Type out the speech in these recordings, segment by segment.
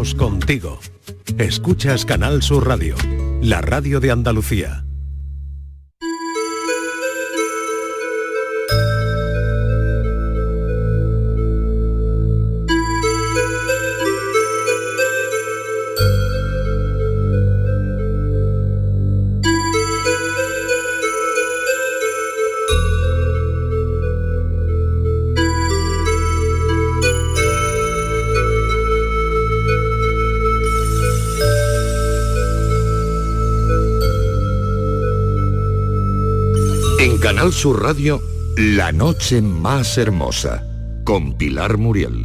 Estamos contigo. Escuchas Canal Sur Radio, la radio de Andalucía. Canal Sur Radio, La Noche Más Hermosa, con Pilar Muriel.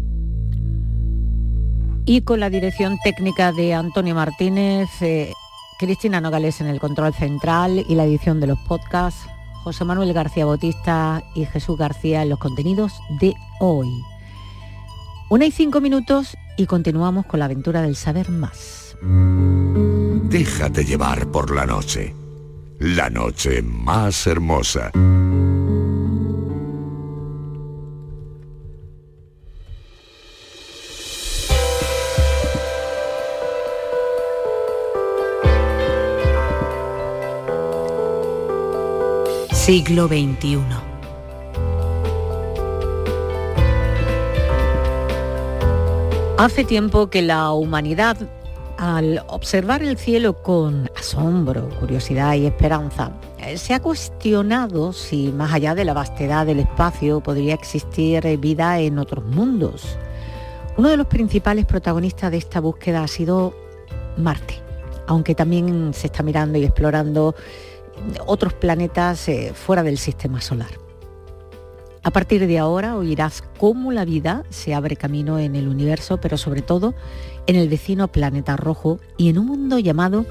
Y con la dirección técnica de Antonio Martínez, Cristina Nogales en el control central y la edición de los podcasts, José Manuel García Bautista y Jesús García en los contenidos de hoy. 1:05 y continuamos con la aventura del saber más. Déjate llevar por la noche. La noche más hermosa. Siglo XXI. Hace tiempo que la humanidad, al observar el cielo con asombro, curiosidad y esperanza, se ha cuestionado si más allá de la vastedad del espacio podría existir vida en otros mundos. Uno de los principales protagonistas de esta búsqueda ha sido Marte, aunque también se está mirando y explorando otros planetas fuera del sistema solar. A partir de ahora oirás cómo la vida se abre camino en el universo, pero sobre todo en el vecino planeta rojo y en un mundo llamado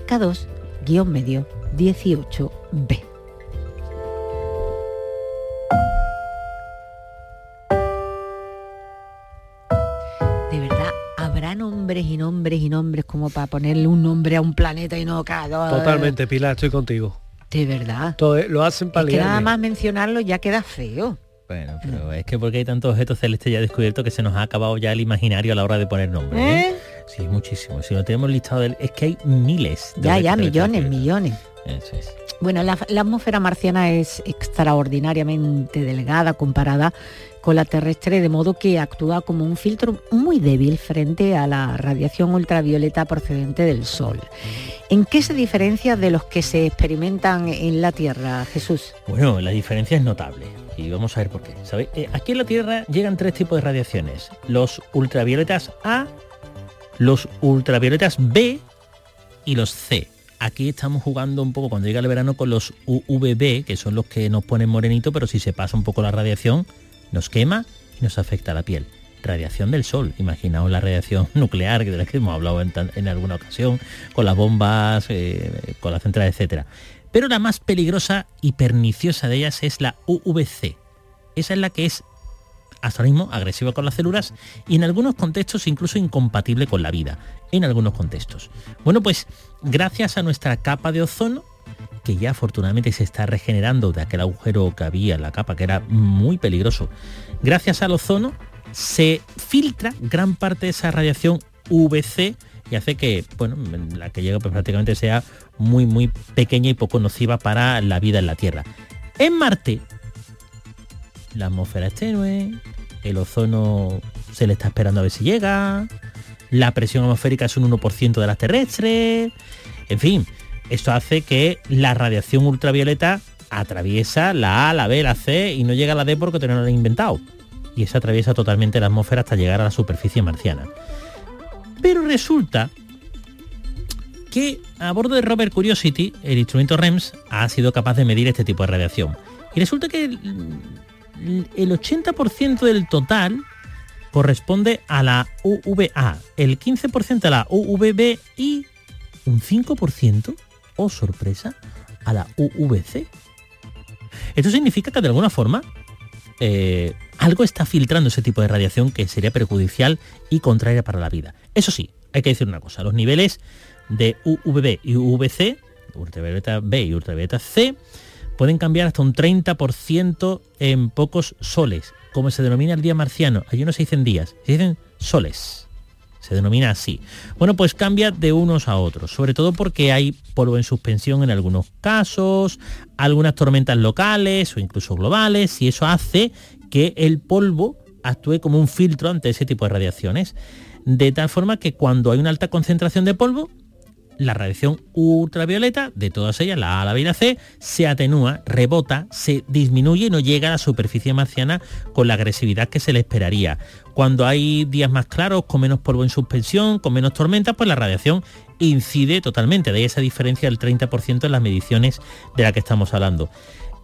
K2-18b. De verdad, habrá nombres y nombres y nombres como para ponerle un nombre a un planeta y no cada... Totalmente, Pilar, estoy contigo. De verdad. Todo, lo hacen para liarme. Que nada más mencionarlo ya queda feo. Bueno, pero es que porque hay tantos objetos celestes ya descubiertos que se nos ha acabado ya el imaginario a la hora de poner nombres. ¿Eh? Sí, muchísimo. Si lo tenemos listado, es que hay miles. Ya, millones. Eso es. Bueno, la atmósfera marciana es extraordinariamente delgada comparada con la terrestre, de modo que actúa como un filtro muy débil frente a la radiación ultravioleta procedente del Sol. ¿En qué se diferencia de los que se experimentan en la Tierra, Jesús? Bueno, la diferencia es notable y vamos a ver por qué. ¿Sabéis? Aquí en la Tierra llegan 3 tipos de radiaciones: los ultravioletas A, los ultravioletas B y los C. Aquí estamos jugando un poco cuando llega el verano con los UVB, que son los que nos ponen morenito, pero si se pasa un poco la radiación nos quema y nos afecta la piel. Radiación del Sol, imaginaos la radiación nuclear, de la que hemos hablado en alguna ocasión, con las bombas, con las centrales, etcétera. Pero la más peligrosa y perniciosa de ellas es la UVC. Esa es la que es hasta ahora mismo agresiva con las células y en algunos contextos incluso incompatible con la vida, en algunos contextos. Bueno, pues gracias a nuestra capa de ozono, que ya afortunadamente se está regenerando de aquel agujero que había en la capa, que era muy peligroso, gracias al ozono se filtra gran parte de esa radiación UVC y hace que, bueno, la que llega pues prácticamente sea muy muy pequeña y poco nociva para la vida en la Tierra. En Marte la atmósfera es tenue, el ozono se le está esperando a ver si llega, la presión atmosférica es un 1% de las terrestres, en fin, esto hace que la radiación ultravioleta atraviesa la A, la B, la C y no llega a la D porque no la han inventado. Y esa atraviesa totalmente la atmósfera hasta llegar a la superficie marciana. Pero resulta que a bordo de Rover Curiosity, el instrumento REMS ha sido capaz de medir este tipo de radiación. Y resulta que el 80% del total corresponde a la UVA, el 15% a la UVB y un 5%, oh sorpresa, a la UVC. Esto significa que de alguna forma algo está filtrando ese tipo de radiación que sería perjudicial y contraria para la vida. Eso sí, hay que decir una cosa, los niveles de UVB y UVC, ultravioleta B y ultravioleta C, pueden cambiar hasta un 30% en pocos soles, como se denomina el día marciano. Allí no se dicen días, se dicen soles. se denomina así. Bueno, pues cambia de unos a otros, sobre todo porque hay polvo en suspensión en algunos casos, algunas tormentas locales o incluso globales, y eso hace que el polvo actúe como un filtro ante ese tipo de radiaciones, de tal forma que cuando hay una alta concentración de polvo, la radiación ultravioleta, de todas ellas, la A, la B y la C, se atenúa, rebota, se disminuye y no llega a la superficie marciana con la agresividad que se le esperaría. Cuando hay días más claros, con menos polvo en suspensión, con menos tormentas, pues la radiación incide totalmente. De ahí esa diferencia del 30% en las mediciones de la que estamos hablando.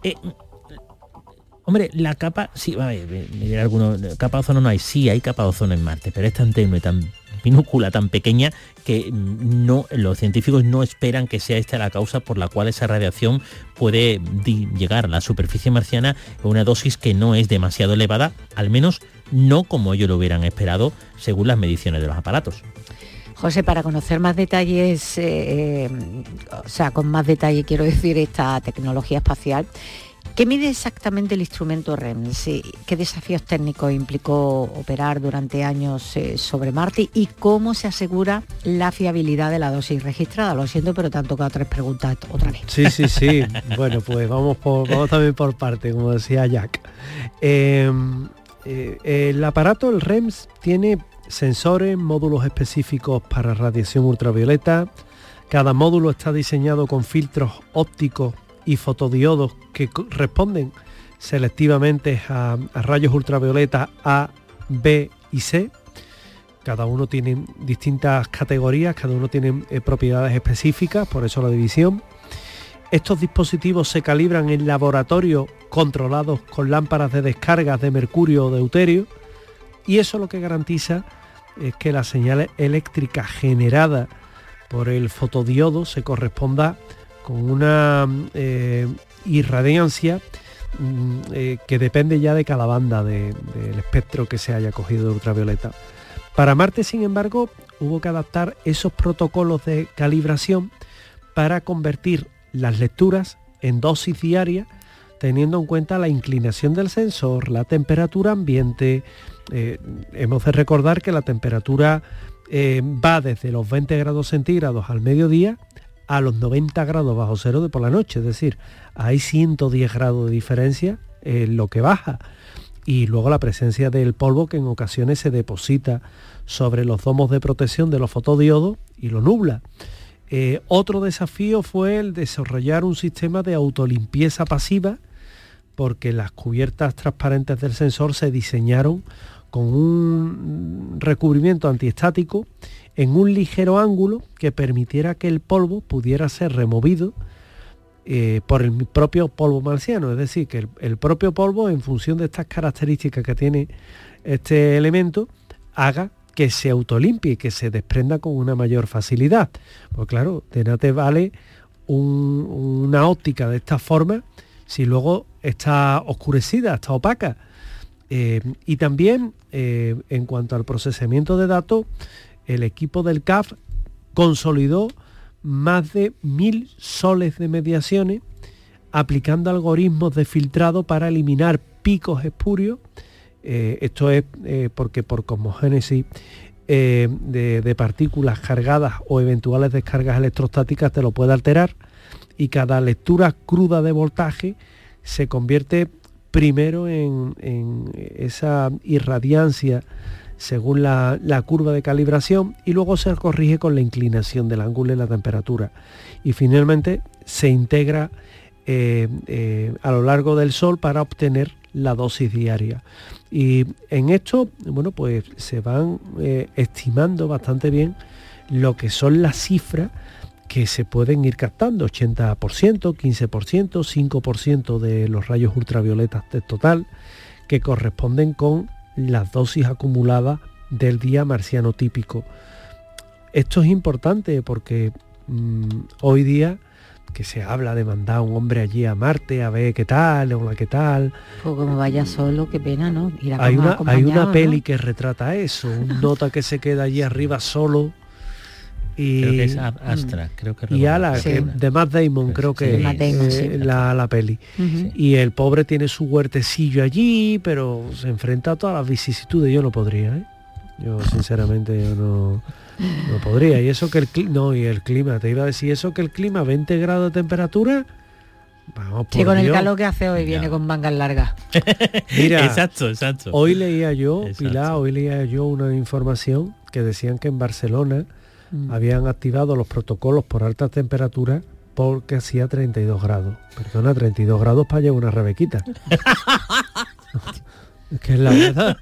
Hombre, la capa, sí, a ver, me dirá alguno, capa de ozono no hay, sí hay capa de ozono en Marte, pero es tan tenue, tan minúscula, tan pequeña, que los científicos no esperan que sea esta la causa por la cual esa radiación puede llegar a la superficie marciana en una dosis que no es demasiado elevada, al menos no como ellos lo hubieran esperado según las mediciones de los aparatos. José, para conocer más detalles, con más detalle quiero decir esta tecnología espacial, ¿qué mide exactamente el instrumento REMS? ¿Qué desafíos técnicos implicó operar durante años sobre Marte? ¿Y cómo se asegura la fiabilidad de la dosis registrada? Lo siento, pero te han tocado 3 preguntas otra vez. Sí. Bueno, pues vamos también por parte, como decía Jack. El aparato, el REMS, tiene sensores, módulos específicos para radiación ultravioleta. Cada módulo está diseñado con filtros ópticos y fotodiodos que responden selectivamente a rayos ultravioleta A, B y C. Cada uno tiene distintas categorías, cada uno tiene propiedades específicas, por eso la división. Estos dispositivos se calibran en laboratorio controlados con lámparas de descargas de mercurio o deuterio, y eso lo que garantiza es que la señal eléctrica generada por el fotodiodo se corresponda con una irradiancia que depende ya de cada banda del espectro que se haya cogido de ultravioleta. Para Marte, sin embargo, hubo que adaptar esos protocolos de calibración para convertir las lecturas en dosis diarias, teniendo en cuenta la inclinación del sensor, la temperatura ambiente. Hemos de recordar que la temperatura va desde los 20 grados centígrados al mediodía a los 90 grados bajo cero de por la noche, es decir, hay 110 grados de diferencia en lo que baja, y luego la presencia del polvo que en ocasiones se deposita sobre los domos de protección de los fotodiodos y lo nubla. Otro desafío fue el desarrollar un sistema de autolimpieza pasiva, porque las cubiertas transparentes del sensor se diseñaron con un recubrimiento antiestático en un ligero ángulo que permitiera que el polvo pudiera ser removido por el propio polvo marciano, es decir, que el propio polvo, en función de estas características que tiene este elemento, haga que se autolimpie y que se desprenda con una mayor facilidad. Pues claro, de nada te vale una óptica de esta forma si luego está oscurecida, está opaca. Y también, en cuanto al procesamiento de datos, el equipo del CAF consolidó más de 1000 soles de mediaciones aplicando algoritmos de filtrado para eliminar picos espurios. Esto es porque por cosmogénesis de partículas cargadas o eventuales descargas electrostáticas te lo puede alterar, y cada lectura cruda de voltaje se convierte primero en esa irradiancia según la curva de calibración, y luego se corrige con la inclinación del ángulo y la temperatura, y finalmente se integra a lo largo del Sol para obtener la dosis diaria. Y en esto, bueno, pues se van estimando bastante bien lo que son las cifras que se pueden ir captando: 80%, 15%, 5% de los rayos ultravioletas del total, que corresponden con las dosis acumuladas del día marciano típico. Esto es importante porque hoy día que se habla de mandar a un hombre allí a Marte a ver qué tal, hola qué tal. Pues como vaya solo, qué pena, ¿no? Hay una peli, ¿no?, que retrata eso, un nota que se queda allí arriba solo. Y, creo que es Astra, creo que y Ala, sí, de Matt Damon, creo que es la peli. Uh-huh. Y el pobre tiene su huertecillo allí, pero se enfrenta a todas las vicisitudes. Yo no podría, ¿eh? Yo sinceramente yo no podría. Y eso que el clima, te iba a decir eso que el clima, 20 grados de temperatura. Vamos, Sí, con Dios. el calor que hace hoy viene con mangas largas. Mira, exacto. Hoy leía yo, Exacto. Pilar, una información que decían que en Barcelona habían activado los protocolos por altas temperaturas porque hacía 32 grados. Perdona, 32 grados para llevar una rebequita. Es que es la verdad.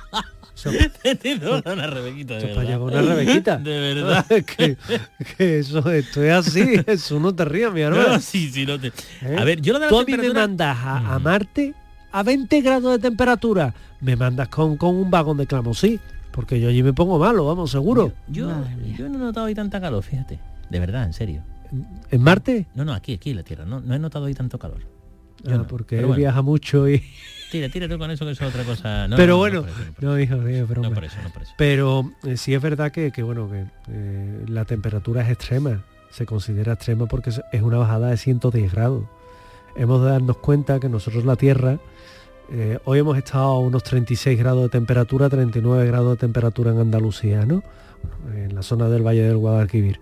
Una rebequita, de Eso para verdad. llevar una rebequita. De verdad. que esto es así. Eso no te rías, mi hermano. No, sí, no te... ¿Eh? A ver, yo lo de la Tú a mí me temperatura... mandas a Marte a 20 grados de temperatura. Me mandas con un vagón de Clamosí. Porque yo allí me pongo malo, vamos, seguro. Yo no he notado hoy tanta calor, fíjate. De verdad, en serio. ¿En Marte? No, aquí en la Tierra. No he notado hoy tanto calor. Yo no, porque pero él bueno. viaja mucho y... Tira tú con eso, que eso es otra cosa. No, pero no, bueno, no, hijo, es broma. no por eso. Pero sí es verdad que la temperatura es extrema. Se considera extrema porque es una bajada de 110 grados. Hemos de darnos cuenta que nosotros la Tierra, hoy hemos estado a unos 36 grados de temperatura, 39 grados de temperatura en Andalucía, ¿no? En la zona del Valle del Guadalquivir.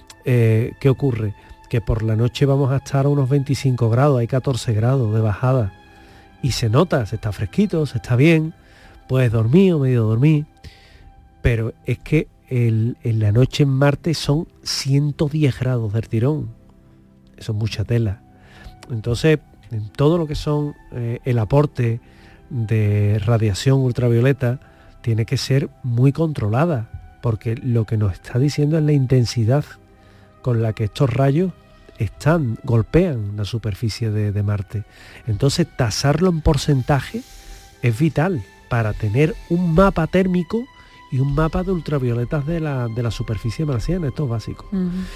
¿Qué ocurre? Que por la noche vamos a estar a unos 25 grados, hay 14 grados de bajada. Y se nota, se está fresquito, se está bien, puedes dormir o medio dormir, pero es que en la noche en Marte son 110 grados del tirón. Eso es mucha tela. Entonces, en todo lo que son el aporte de radiación ultravioleta tiene que ser muy controlada, porque lo que nos está diciendo es la intensidad con la que estos rayos golpean la superficie de Marte. Entonces, tasarlo en porcentaje es vital para tener un mapa térmico y un mapa de ultravioletas de la superficie marciana. Esto es básico.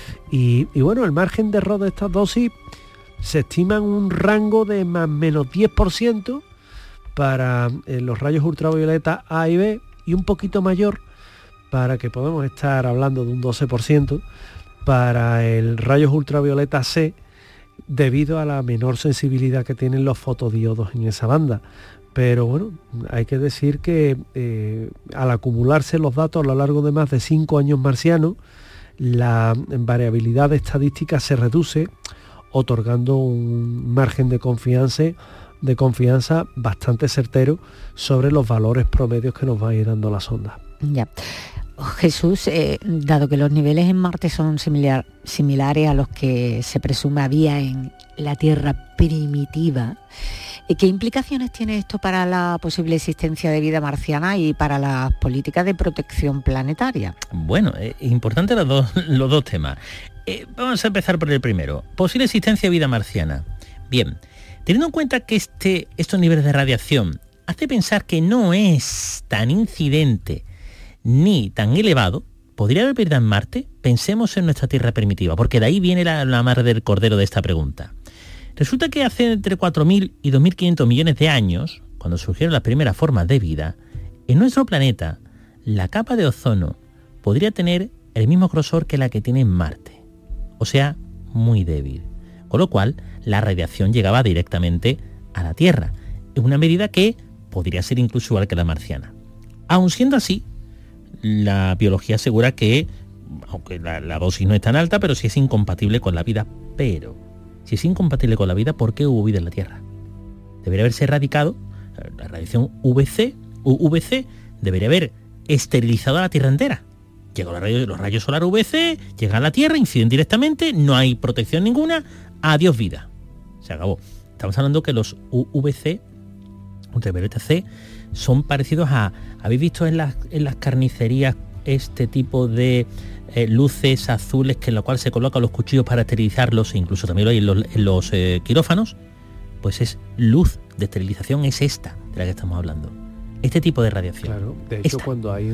Y bueno, el margen de error de estas dosis se estima en un rango de más o menos 10% para los rayos ultravioletas A y B, y un poquito mayor para que podamos estar hablando de un 12% para el rayos ultravioleta C, debido a la menor sensibilidad que tienen los fotodiodos en esa banda. Pero bueno, hay que decir que al acumularse los datos a lo largo de más de 5 años marcianos, la variabilidad estadística se reduce, otorgando un margen de confianza bastante certero sobre los valores promedios que nos va a ir dando la sonda. Ya. Jesús, dado que los niveles en Marte son similares a los que se presume había en la Tierra primitiva, ¿qué implicaciones tiene esto para la posible existencia de vida marciana y para las políticas de protección planetaria? Bueno, importante los dos temas. Vamos a empezar por el primero. Posible existencia de vida marciana. Bien, teniendo en cuenta que estos niveles de radiación hace pensar que no es tan incidente ni tan elevado, ¿podría haber vida en Marte? Pensemos en nuestra Tierra primitiva, porque de ahí viene la madre del cordero de esta pregunta. Resulta que hace entre 4.000 y 2.500 millones de años, cuando surgieron las primeras formas de vida, en nuestro planeta, la capa de ozono podría tener el mismo grosor que la que tiene en Marte, o sea, muy débil. Con lo cual, la radiación llegaba directamente a la Tierra, en una medida que podría ser incluso igual que la marciana. Aun siendo así, la biología asegura que, aunque la dosis no es tan alta, pero sí es incompatible con la vida. Pero, si es incompatible con la vida, ¿por qué hubo vida en la Tierra? Debería haberse erradicado la radiación UVC, debería haber esterilizado a la Tierra entera. Llegan los rayos solar UVC, llegan a la Tierra, inciden directamente, no hay protección ninguna, adiós vida. Se acabó. Estamos hablando que los UVC, ultravioleta C, son parecidos a... ¿Habéis visto en las carnicerías este tipo de luces azules que en la cual se colocan los cuchillos para esterilizarlos, e incluso también lo hay en los quirófanos? Pues es luz de esterilización, es esta de la que estamos hablando. Este tipo de radiación. Claro, de hecho cuando hay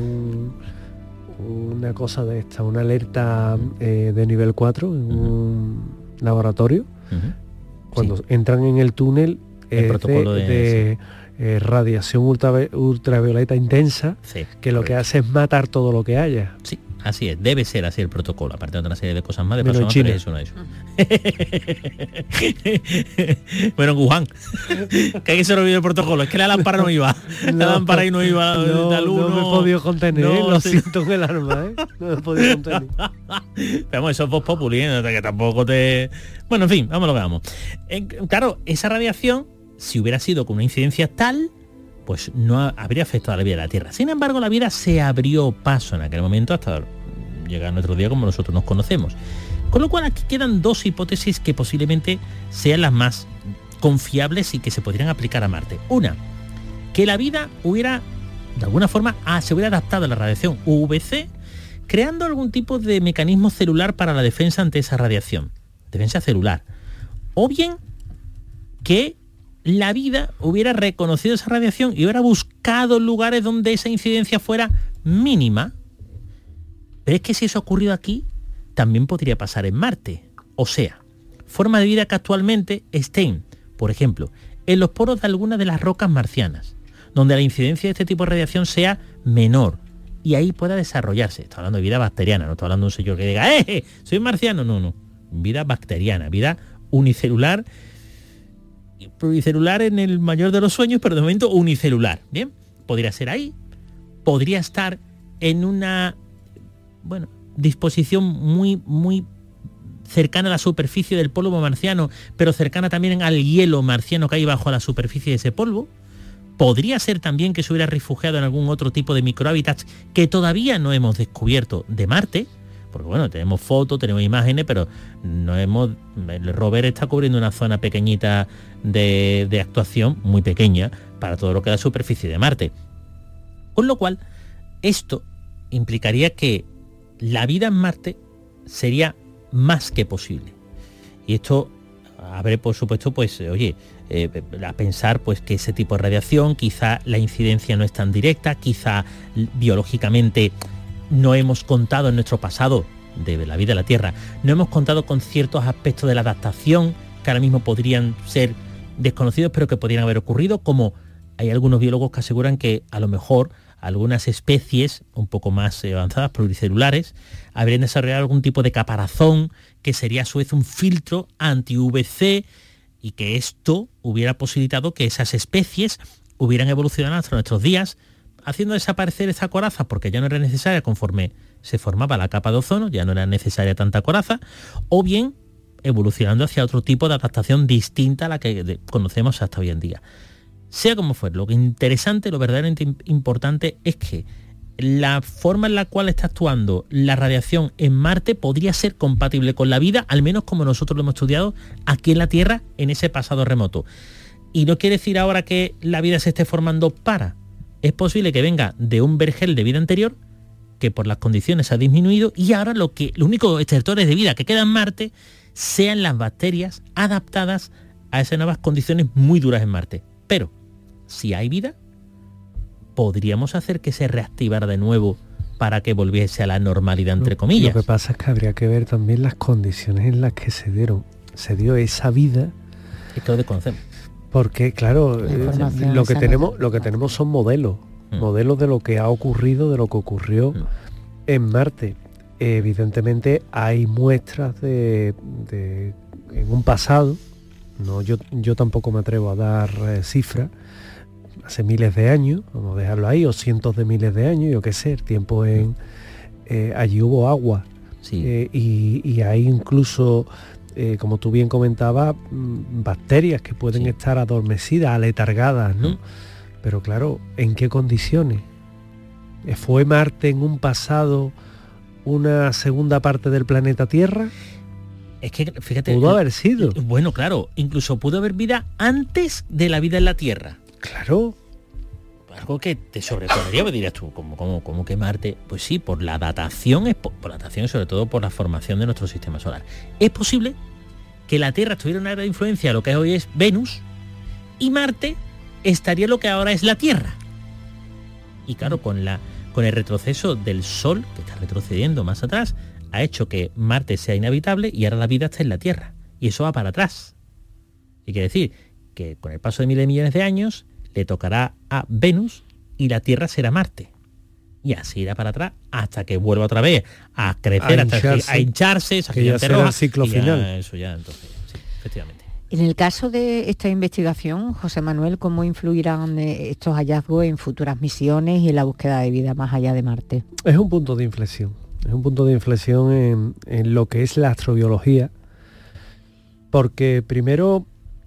una cosa de esta, una alerta de nivel 4 en un laboratorio, cuando entran en el túnel el protocolo de radiación ultravioleta intensa, que lo que hace es matar todo lo que haya. Sí, Así es, debe ser así el protocolo, aparte de otra serie de cosas más, de Menos paso China. es uno de eso. Bueno, en Wuhan, que ahí se lo olvidó el protocolo, es que la lámpara no iba, la lámpara ahí no iba, la luz no me he podido contener, no, lo sí. siento en el alma, no me he podido contener. Pero vamos, eso es voz populi, que tampoco te... Bueno, en fin, vamos a lo que vamos. Claro, esa radiación, si hubiera sido con una incidencia tal, pues no habría afectado a la vida de la Tierra. Sin embargo, la vida se abrió paso en aquel momento hasta llegar a nuestro día como nosotros nos conocemos. Con lo cual aquí quedan dos hipótesis que posiblemente sean las más confiables y que se podrían aplicar a Marte. Una, que la vida hubiera, de alguna forma, se hubiera adaptado a la radiación UVC, creando algún tipo de mecanismo celular para la defensa ante esa radiación. Defensa celular. O bien que la vida hubiera reconocido esa radiación y hubiera buscado lugares donde esa incidencia fuera mínima. Pero es que si eso ha ocurrido aquí, también podría pasar en Marte. O sea, forma de vida que actualmente estén, por ejemplo, en los poros de algunas de las rocas marcianas, donde la incidencia de este tipo de radiación sea menor y ahí pueda desarrollarse. Estoy hablando de vida bacteriana, no estoy hablando de un señor que diga, soy marciano. No. Vida bacteriana, vida unicelular en el mayor de los sueños, pero de momento unicelular. Bien, podría ser ahí, podría estar en una disposición muy cercana a la superficie del polvo marciano, pero cercana también al hielo marciano que hay bajo la superficie de ese polvo. Podría ser también que se hubiera refugiado en algún otro tipo de microhábitats que todavía no hemos descubierto de Marte, porque tenemos fotos, tenemos imágenes, pero el rover está cubriendo una zona pequeñita de actuación, muy pequeña, para todo lo que es la superficie de Marte. Con lo cual, esto implicaría que la vida en Marte sería más que posible. Y esto abre, por supuesto, a pensar que ese tipo de radiación, quizá la incidencia no es tan directa, quizá biológicamente no hemos contado en nuestro pasado de la vida de la Tierra, no hemos contado con ciertos aspectos de la adaptación que ahora mismo podrían ser desconocidos, pero que podrían haber ocurrido, como hay algunos biólogos que aseguran que a lo mejor algunas especies un poco más avanzadas, pluricelulares, habrían desarrollado algún tipo de caparazón que sería a su vez un filtro anti-UVC, y que esto hubiera posibilitado que esas especies hubieran evolucionado hasta nuestros días, haciendo desaparecer esa coraza porque ya no era necesaria conforme se formaba la capa de ozono, ya no era necesaria tanta coraza, o bien evolucionando hacia otro tipo de adaptación distinta a la que conocemos hasta hoy en día. Sea como fuere, lo interesante, lo verdaderamente importante es que la forma en la cual está actuando la radiación en Marte podría ser compatible con la vida, al menos como nosotros lo hemos estudiado aquí en la Tierra en ese pasado remoto. Y no quiere decir ahora que la vida se esté formando es posible que venga de un vergel de vida anterior que por las condiciones ha disminuido, y ahora los únicos extractores de vida que quedan en Marte sean las bacterias adaptadas a esas nuevas condiciones muy duras en Marte. Pero si hay vida, podríamos hacer que se reactivara de nuevo para que volviese a la normalidad, entre comillas. Lo que pasa es que habría que ver también las condiciones en las que se dio esa vida. Es que lo desconocemos. Porque, claro, lo que tenemos son modelos de lo que ha ocurrido, de lo que ocurrió en Marte. Evidentemente hay muestras en un pasado, yo tampoco me atrevo a dar cifras, hace miles de años, vamos a dejarlo ahí, o cientos de miles de años, yo qué sé, el tiempo allí hubo agua. Sí. Y hay incluso, como tú bien comentabas, bacterias que pueden estar adormecidas, aletargadas, ¿no? Pero claro, ¿en qué condiciones? ¿Fue Marte en un pasado una segunda parte del planeta Tierra? Es que, fíjate... Pudo haber sido. Bueno, claro, incluso pudo haber vida antes de la vida en la Tierra. Claro. Algo que te sobrecorrería, me dirías tú, ¿cómo que Marte? Pues sí, por la datación, por la datación y sobre todo por la formación de nuestro sistema solar. Es posible que la Tierra tuviera una gran influencia a lo que hoy es Venus, y Marte estaría lo que ahora es la Tierra. Y claro, con el retroceso del Sol, que está retrocediendo más atrás, ha hecho que Marte sea inhabitable y ahora la vida está en la Tierra. Y eso va para atrás. Y quiere decir que con el paso de miles de millones de años le tocará a Venus y la Tierra será Marte. y así irá para atrás hasta que vuelva otra vez a crecer, a hincharse, esa que ya será el ciclo final. Eso ya, entonces, sí, efectivamente. En el caso de esta investigación, José Manuel, ¿cómo influirán estos hallazgos en futuras misiones y en la búsqueda de vida más allá de Marte? Es un punto de inflexión. Es un punto de inflexión en lo que es la astrobiología, porque primero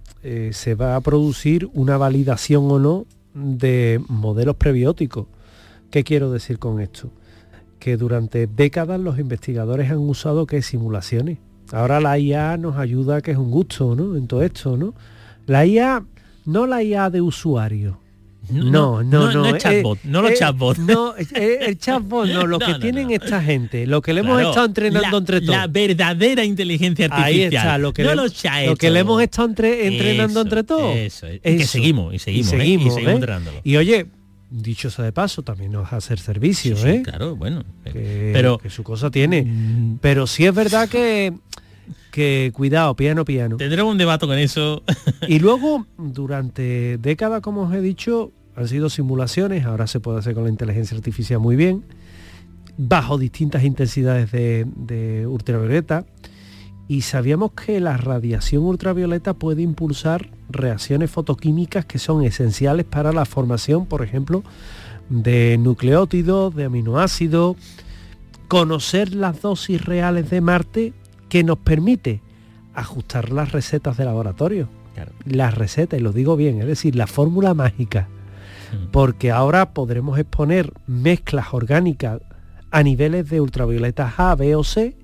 se va a producir una validación o no de modelos prebióticos. ¿Qué quiero decir con esto? Que durante décadas los investigadores han usado simulaciones. Ahora la IA nos ayuda, que es un gusto, ¿no? En todo esto, ¿no? La IA, no la IA de usuario. No es chatbot, no los chatbots. No, el chatbot no, lo que tienen esta gente, lo que le hemos estado entrenando entre todos. La verdadera inteligencia artificial. Ahí está, lo que le hemos estado entrenando entre todos. Eso. Y que seguimos entrenándolo. Y oye, dicho sea de paso, también nos va a hacer servicio, sí, claro, bueno. Pero que su cosa tiene. Pero sí es verdad que cuidado, piano. Tendremos un debate con eso. Y luego, durante décadas, como os he dicho, han sido simulaciones, ahora se puede hacer con la inteligencia artificial muy bien, bajo distintas intensidades de ultravioleta, y sabíamos que la radiación ultravioleta puede impulsar reacciones fotoquímicas que son esenciales para la formación, por ejemplo, de nucleótidos, de aminoácidos. Conocer las dosis reales de Marte que nos permite ajustar las recetas de laboratorio. Claro. Las recetas, y lo digo bien, es decir, la fórmula mágica. Porque ahora podremos exponer mezclas orgánicas a niveles de ultravioletas A, B o C,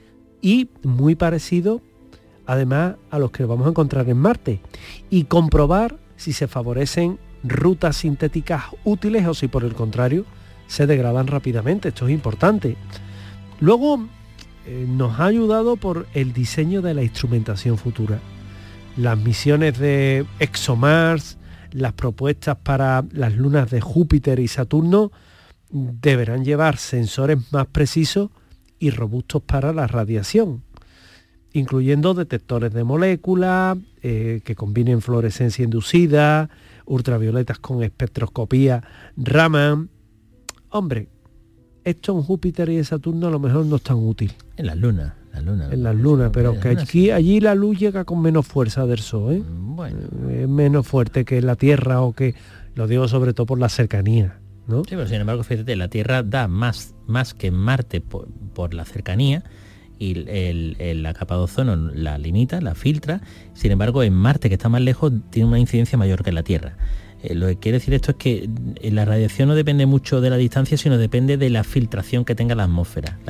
y muy parecido además a los que vamos a encontrar en Marte, y comprobar si se favorecen rutas sintéticas útiles o si por el contrario se degradan rápidamente. Esto es importante. Luego nos ha ayudado por el diseño de la instrumentación futura. Las misiones de ExoMars, las propuestas para las lunas de Júpiter y Saturno deberán llevar sensores más precisos y robustos para la radiación, incluyendo detectores de moléculas que combinen fluorescencia inducida, ultravioletas con espectroscopía Raman. Hombre, esto en Júpiter y en Saturno a lo mejor no es tan útil. En las lunas. En las lunas, pero que allí la luz llega con menos fuerza del Sol, ¿eh? Bueno. Es menos fuerte que la Tierra, o que, lo digo sobre todo por la cercanía, ¿no? Sí, pero sin embargo, fíjate, la Tierra da más que Marte por la cercanía, y la capa de ozono la limita, la filtra. Sin embargo, en Marte, que está más lejos, tiene una incidencia mayor que en la Tierra. Lo que quiere decir esto es que la radiación no depende mucho de la distancia, sino depende de la filtración que tenga la atmósfera.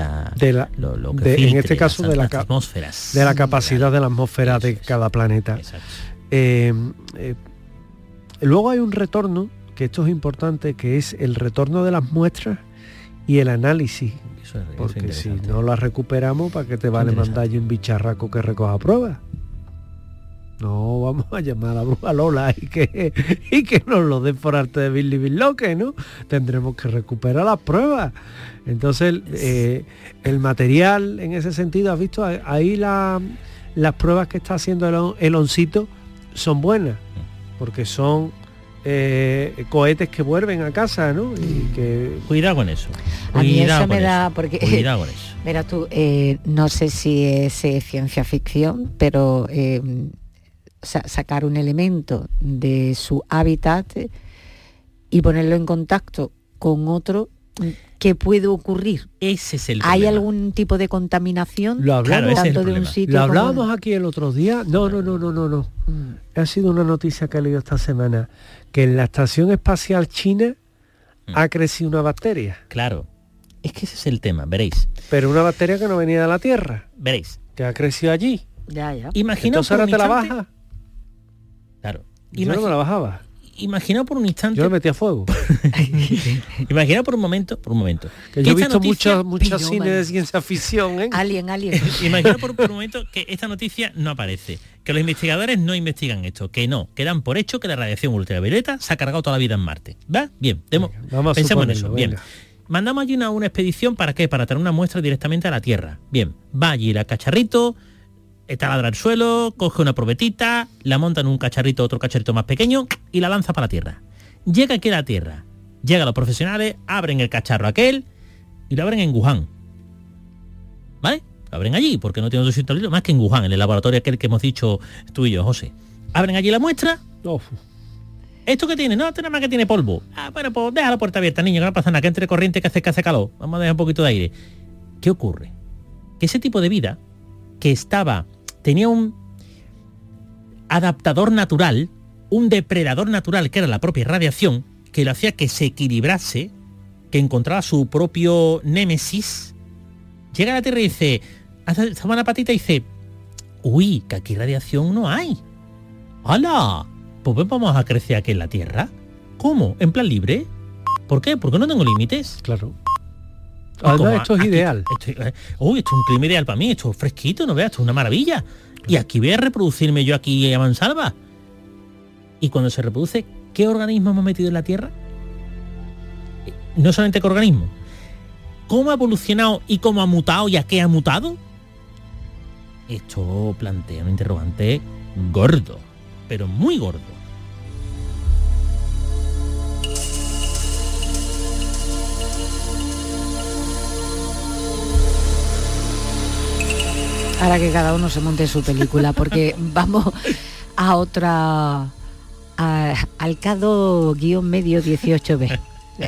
En este caso de la atmósferas. De la capacidad de la atmósfera de cada planeta. Luego hay un retorno, que esto es importante, que es el retorno de las muestras y el análisis. Porque si no las recuperamos, ¿para qué te vale mandar un bicharraco que recoja pruebas? No vamos a llamar a la bruja Lola y que nos lo den por arte de Billy Billoque, ¿no? Tendremos que recuperar las pruebas. Entonces, el material, en ese sentido, has visto, ahí las pruebas que está haciendo el Oncito son buenas, porque son cohetes que vuelven a casa, ¿no? Y que... Cuidado con eso. A mí eso me da, porque... Cuidado con eso. Mira tú, no sé si es ciencia ficción, pero... sacar un elemento de su hábitat y ponerlo en contacto con otro, ¿qué puede ocurrir? Ese es el ¿Hay problema. algún tipo de contaminación? Lo hablamos, tanto de un sitio. Lo hablábamos aquí el otro día. No. Ha sido una noticia que he leído esta semana, que en la Estación Espacial China ha crecido una bacteria. Claro, es que ese es el tema, veréis. Pero una bacteria que no venía de la Tierra. Veréis. Que ha crecido allí. Ya. Imaginaos. Entonces ahora te la baja. Claro. Yo no me la bajaba. Imaginaos por un instante. Yo le metía fuego. Imaginaos por un momento. Que yo he visto muchos cines de ciencia ficción, ¿eh? Alien. Imaginaos por un momento que esta noticia no aparece. Que los investigadores no investigan esto. Que dan por hecho que la radiación ultravioleta se ha cargado toda la vida en Marte. ¿Va? Bien. Pensemos en eso. Bien. Mandamos allí una expedición, ¿para qué? Para traer una muestra directamente a la Tierra. Bien. Va allí el cacharrito, taladra el suelo, coge una probetita, la monta en un cacharrito, otro cacharrito más pequeño, y la lanza para la Tierra. Llega aquí a la Tierra. Llegan los profesionales, abren el cacharro aquel y lo abren en Wuhan. ¿Vale? Lo abren allí, porque no tiene otro sitio más que en Wuhan, en el laboratorio aquel que hemos dicho tú y yo, José. Abren allí la muestra. ¿Esto qué tiene? No, esto nada más que tiene polvo. Bueno, pues deja la puerta abierta, niño, que no pasa nada, que entre corriente, que hace calor. Vamos a dejar un poquito de aire. ¿Qué ocurre? Que ese tipo de vida que tenía un adaptador natural, un depredador natural, que era la propia radiación, que lo hacía que se equilibrase, que encontraba su propio némesis. Llega a la Tierra y dice, toma la patita y dice, uy, que aquí radiación no hay. ¡Hala! Pues vamos a crecer aquí en la Tierra. ¿Cómo? ¿En plan libre? ¿Por qué? Porque no tengo límites. Claro. Además, esto es aquí, ideal. Esto es un clima ideal para mí, esto es fresquito, no veas, esto es una maravilla. Y aquí voy a reproducirme yo aquí a mansalva. Y cuando se reproduce, ¿qué organismo hemos metido en la Tierra? No solamente qué organismo. ¿Cómo ha evolucionado y cómo ha mutado y a qué ha mutado? Esto plantea un interrogante gordo, pero muy gordo. Ahora que cada uno se monte su película, porque vamos a otra, al CADO-medio 18b.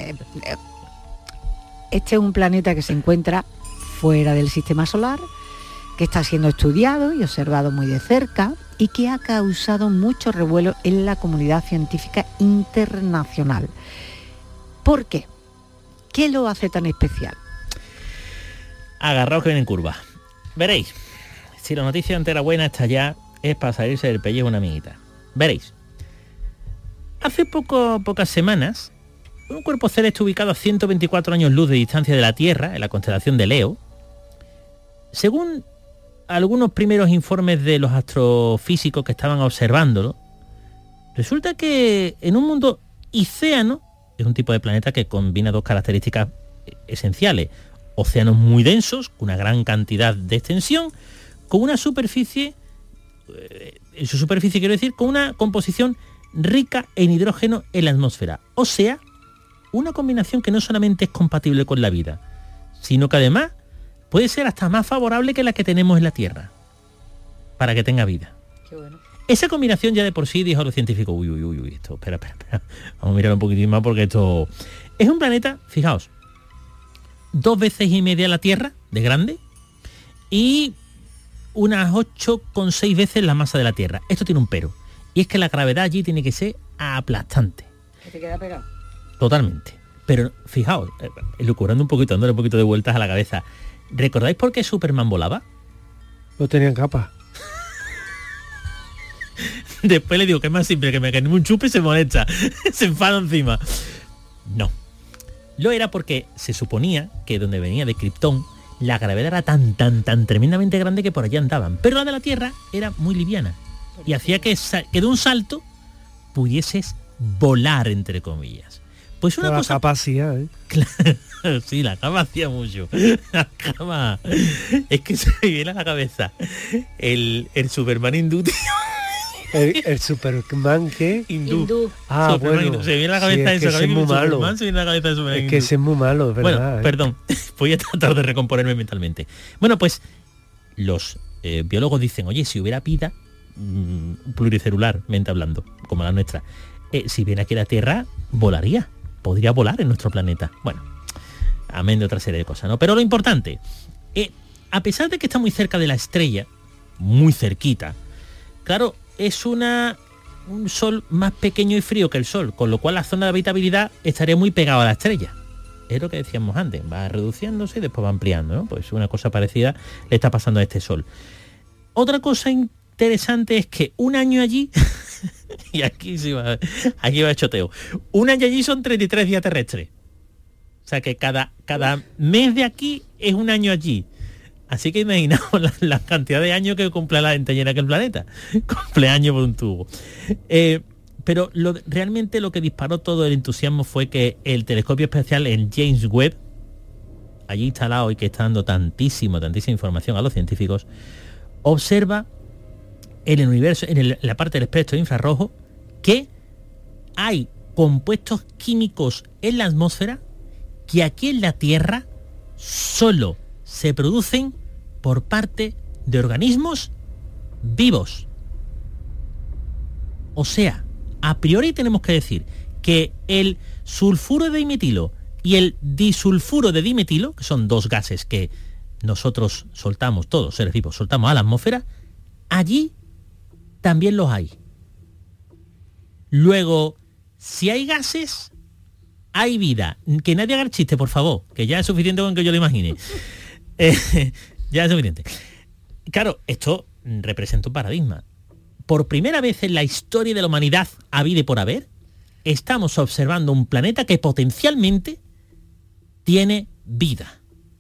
Este es un planeta que se encuentra fuera del sistema solar, que está siendo estudiado y observado muy de cerca y que ha causado mucho revuelo en la comunidad científica internacional. ¿Por qué? ¿Qué lo hace tan especial? Agarraos que viene en curva. Veréis, si la noticia entera buena está ya, es para salirse del pellejo una amiguita. Veréis. Hace pocas semanas, un cuerpo celeste ubicado a 124 años luz de distancia de la Tierra, en la constelación de Leo, según algunos primeros informes de los astrofísicos que estaban observándolo, resulta que en un mundo icéano, es un tipo de planeta que combina dos características esenciales: océanos muy densos, con una gran cantidad de extensión, con una superficie, en su superficie quiero decir, con una composición rica en hidrógeno en la atmósfera. O sea, una combinación que no solamente es compatible con la vida, sino que además puede ser hasta más favorable que la que tenemos en la Tierra, para que tenga vida. Qué bueno. Esa combinación ya de por sí, dijo los científicos, uy, esto, espera, vamos a mirar un poquitín más porque esto... Es un planeta, fijaos, 2 veces y media la Tierra, de grande, y unas 8,6 veces la masa de la Tierra. Esto tiene un pero, y es que la gravedad allí tiene que ser aplastante. ¿Que te queda pegado? Totalmente. Pero fijaos, elucubrando un poquito, dándole un poquito de vueltas a la cabeza, ¿recordáis por qué Superman volaba? No tenían capas. Después le digo que es más simple, que me cae un chupe y se molesta, se enfada encima. No. Lo era porque se suponía que donde venía de Krypton, la gravedad era tan tremendamente grande que por allí andaban. Pero la de la Tierra era muy liviana. Y hacía que de un salto pudieses volar, entre comillas. Pues una cosa... La capa hacía, ¿eh? Claro, sí, la cama hacía mucho. La cama... Es que se me viene a la cabeza el Superman hindú, tío. El Superman, ¿qué? Hindú. Ah, Superman, bueno. se me viene a la cabeza sí, es eso. que es muy malo. Superman se viene a la cabeza de Superman es hindú. que ese es muy malo, es verdad. Bueno, perdón. Voy a tratar de recomponerme mentalmente. Bueno, pues los biólogos dicen, oye, si hubiera vida pluricelularmente hablando, como la nuestra, si viene aquí a la Tierra, volaría. Podría volar en nuestro planeta. Bueno, amén de otra serie de cosas, ¿no? Pero lo importante, a pesar de que está muy cerca de la estrella, muy cerquita, claro, es un sol más pequeño y frío que el sol, con lo cual la zona de habitabilidad estaría muy pegada a la estrella. Es lo que decíamos antes, va reduciéndose y después va ampliando, ¿no? Pues una cosa parecida le está pasando a este sol. Otra cosa interesante es que un año allí, y aquí va el choteo, un año allí son 33 días terrestres. O sea que cada mes de aquí es un año allí. Así que imaginaos la cantidad de años que cumple la gente llena que el planeta. Cumpleaños por un tubo. Pero realmente lo que disparó todo el entusiasmo fue que el telescopio espacial, el James Webb, allí instalado y que está dando tantísima información a los científicos, observa en el universo, en la parte del espectro infrarrojo, que hay compuestos químicos en la atmósfera que aquí en la Tierra solo se producen por parte de organismos vivos. O sea, a priori tenemos que decir que el sulfuro de dimetilo y el disulfuro de dimetilo, que son dos gases que nosotros soltamos, todos seres vivos, soltamos a la atmósfera, allí también los hay. Luego, si hay gases, hay vida. Que nadie haga el chiste, por favor, que ya es suficiente con que yo lo imagine. Ya es suficiente. Claro, esto representa un paradigma. Por primera vez en la historia de la humanidad, habida y por haber, estamos observando un planeta que potencialmente tiene vida.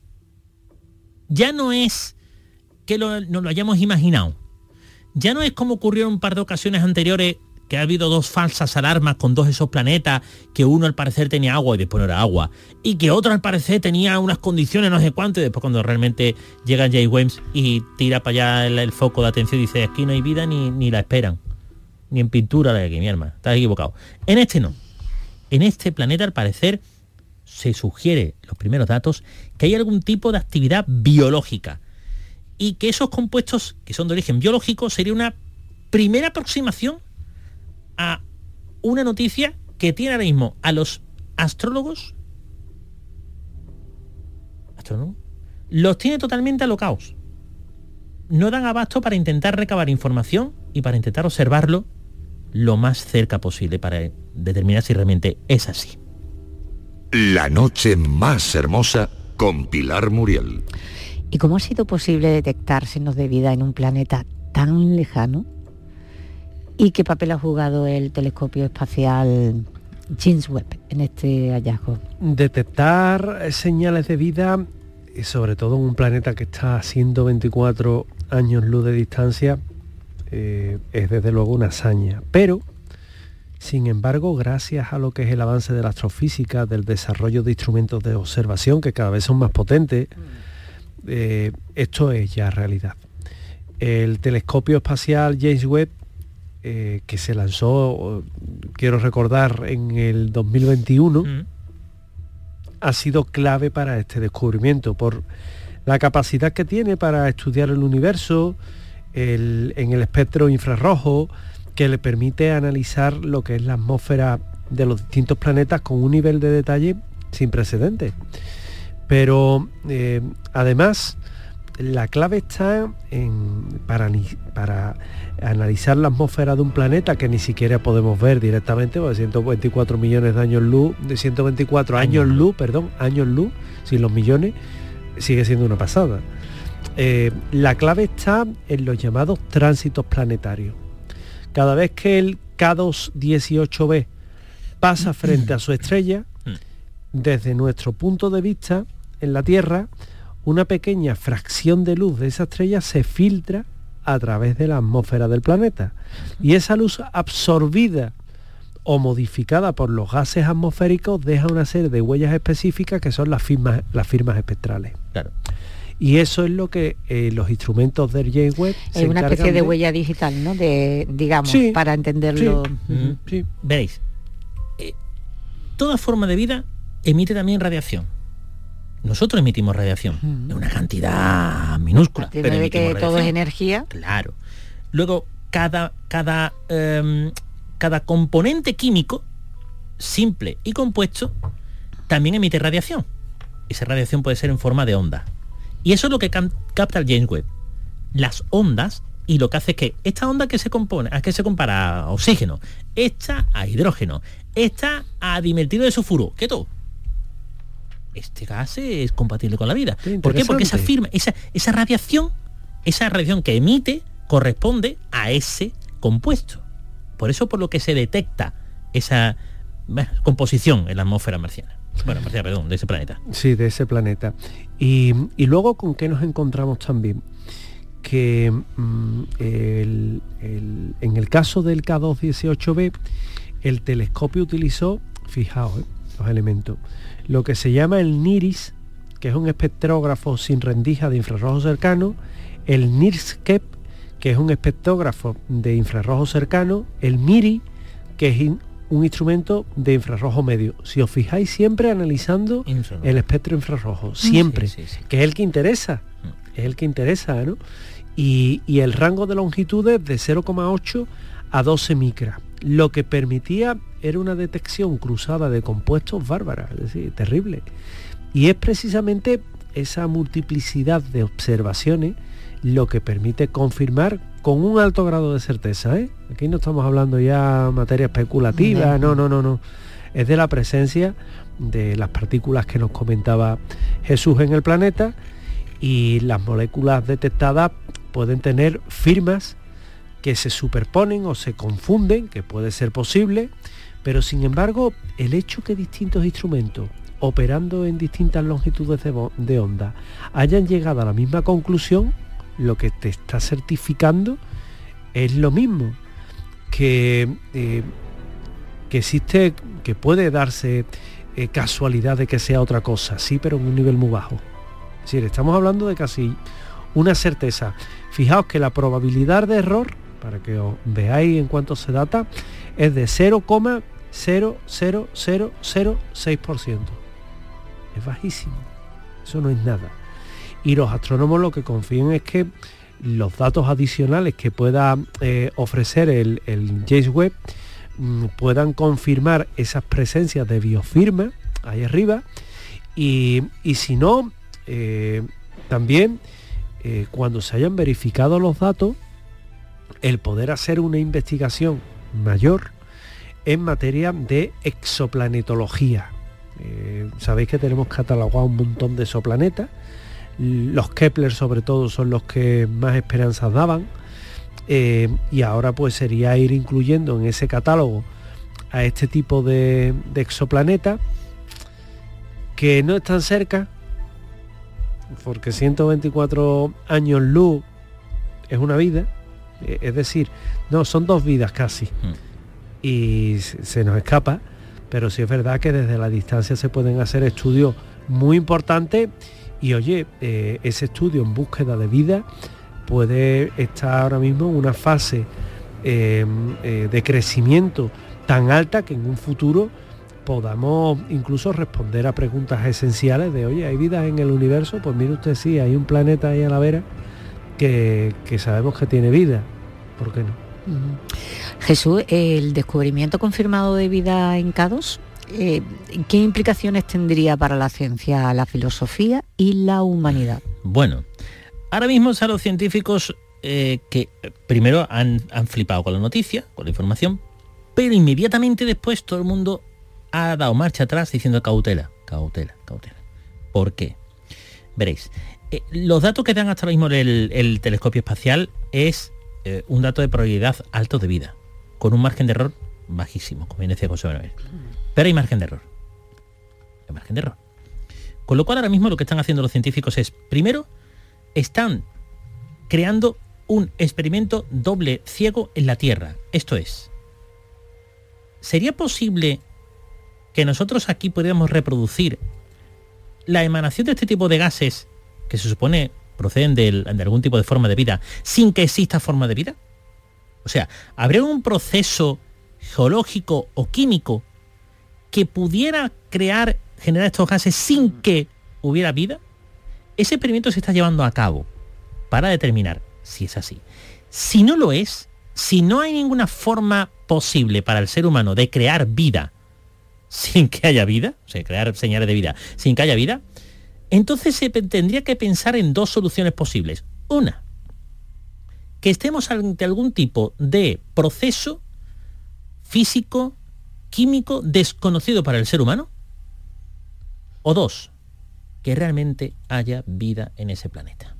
Ya no es que nos lo hayamos imaginado. Ya no es como ocurrió en un par de ocasiones anteriores, que ha habido dos falsas alarmas con dos exoplanetas, que uno al parecer tenía agua y después no era agua, y que otro al parecer tenía unas condiciones no sé cuánto, y después cuando realmente llega James Webb y tira para allá el foco de atención y dice, aquí no hay vida ni la esperan, ni en pintura la de aquí, mi hermano, estás equivocado. En este no. En este planeta al parecer se sugiere, los primeros datos, que hay algún tipo de actividad biológica y que esos compuestos que son de origen biológico sería una primera aproximación a una noticia que tiene ahora mismo a los astrólogos los tiene totalmente alocados. No dan abasto para intentar recabar información y para intentar observarlo lo más cerca posible para determinar si realmente es así. La noche más hermosa con Pilar Muriel. ¿Y cómo ha sido posible detectar signos de vida en un planeta tan lejano? ¿Y qué papel ha jugado el telescopio espacial James Webb en este hallazgo? Detectar señales de vida, y sobre todo en un planeta que está a 124 años luz de distancia, es desde luego una hazaña. Pero, sin embargo, gracias a lo que es el avance de la astrofísica, del desarrollo de instrumentos de observación que cada vez son más potentes, esto es ya realidad. El telescopio espacial James Webb, que se lanzó, quiero recordar, en el 2021, ha sido clave para este descubrimiento por la capacidad que tiene para estudiar el universo en el espectro infrarrojo, que le permite analizar lo que es la atmósfera de los distintos planetas con un nivel de detalle sin precedentes. Pero además, la clave está para analizar la atmósfera de un planeta que ni siquiera podemos ver directamente, porque 124 millones de años luz, de 124 años luz, sin los millones, sigue siendo una pasada. La clave está en los llamados tránsitos planetarios. Cada vez que el K2-18b pasa frente a su estrella, desde nuestro punto de vista en la Tierra, una pequeña fracción de luz de esa estrella se filtra a través de la atmósfera del planeta. Y esa luz absorbida o modificada por los gases atmosféricos deja una serie de huellas específicas que son las firmas espectrales. Claro. Y eso es lo que los instrumentos del James Webb es una especie de huella digital, ¿no? Digamos, sí, para entenderlo. Sí. Sí. Veréis, toda forma de vida emite también radiación. Nosotros emitimos radiación, de una cantidad minúscula. Pero de que todo es energía. Claro. Luego, cada componente químico, simple y compuesto, también emite radiación. Esa radiación puede ser en forma de onda. Y eso es lo que capta el James Webb. Las ondas, y lo que hace es que esta onda que se compone, ¿a qué se compara? A oxígeno, esta a hidrógeno, esta a dimetilo de sulfuro, ¿qué todo? Este gas es compatible con la vida. ¿Por qué? Porque esa radiación que emite corresponde a ese compuesto. Por eso por lo que se detecta esa composición en la atmósfera marciana. Bueno, de ese planeta. Sí, de ese planeta. Y luego, ¿con qué nos encontramos también? Que en el caso del K2-18b, el telescopio utilizó, fijaos, los elementos, lo que se llama el NIRIS, que es un espectrógrafo sin rendija de infrarrojo cercano, el NIRSCEP, que es un espectrógrafo de infrarrojo cercano, el MIRI, que es un instrumento de infrarrojo medio. Si os fijáis, siempre analizando el espectro infrarrojo, siempre, sí. que es el que interesa, ¿no? Y el rango de longitudes de 0,8 a 12 micras. Lo que permitía era una detección cruzada de compuestos bárbara, es decir, terrible. Y es precisamente esa multiplicidad de observaciones lo que permite confirmar con un alto grado de certeza, ¿eh? Aquí no estamos hablando ya materia especulativa, no. Es de la presencia de las partículas que nos comentaba Jesús en el planeta, y las moléculas detectadas pueden tener firmas que se superponen o se confunden, que puede ser posible, pero sin embargo el hecho que distintos instrumentos operando en distintas longitudes de onda hayan llegado a la misma conclusión, lo que te está certificando es lo mismo, que existe, que puede darse casualidad de que sea otra cosa, sí, pero en un nivel muy bajo. Es decir, estamos hablando de casi una certeza. Fijaos que la probabilidad de error, para que os veáis en cuánto se data, es de 0,00006%. Es bajísimo, eso no es nada. Y los astrónomos lo que confían es que los datos adicionales que pueda ofrecer el James Webb puedan confirmar esas presencias de biofirma ahí arriba, y si no, también cuando se hayan verificado los datos, el poder hacer una investigación mayor en materia de exoplanetología. Sabéis que tenemos catalogado un montón de exoplanetas. Los Kepler sobre todo son los que más esperanzas daban, y ahora pues sería ir incluyendo en ese catálogo a este tipo de exoplanetas que no están cerca, porque 124 años luz es una vida, es decir, no, son 2 vidas casi, y se nos escapa, pero sí es verdad que desde la distancia se pueden hacer estudios muy importantes. Y oye, ese estudio en búsqueda de vida puede estar ahora mismo en una fase de crecimiento tan alta que en un futuro podamos incluso responder a preguntas esenciales de, oye, ¿hay vida en el universo? Pues mire usted, sí, hay un planeta ahí a la vera que sabemos que tiene vida. ¿Por qué no? Jesús, el descubrimiento confirmado de vida en K2, ¿qué implicaciones tendría para la ciencia, la filosofía y la humanidad? Bueno, ahora mismo están los científicos que primero han flipado con la noticia, con la información, pero inmediatamente después todo el mundo ha dado marcha atrás diciendo cautela. ¿Por qué? Veréis, los datos que dan hasta ahora mismo el telescopio espacial es un dato de probabilidad alto de vida, con un margen de error bajísimo, como bien decía José Manuel. Pero hay margen de error. Con lo cual ahora mismo lo que están haciendo los científicos es, primero, están creando un experimento doble ciego en la Tierra. Esto es, ¿sería posible que nosotros aquí pudiéramos reproducir la emanación de este tipo de gases que se supone proceden de algún tipo de forma de vida sin que exista forma de vida? O sea, ¿habría un proceso geológico o químico que pudiera generar estos gases sin que hubiera vida? Ese experimento se está llevando a cabo para determinar si es así. Si no lo es, si no hay ninguna forma posible para el ser humano de crear vida sin que haya vida, o sea, crear señales de vida sin que haya vida, entonces se tendría que pensar en 2 soluciones posibles. Una, que estemos ante algún tipo de proceso físico, químico, desconocido para el ser humano. O 2, que realmente haya vida en ese planeta.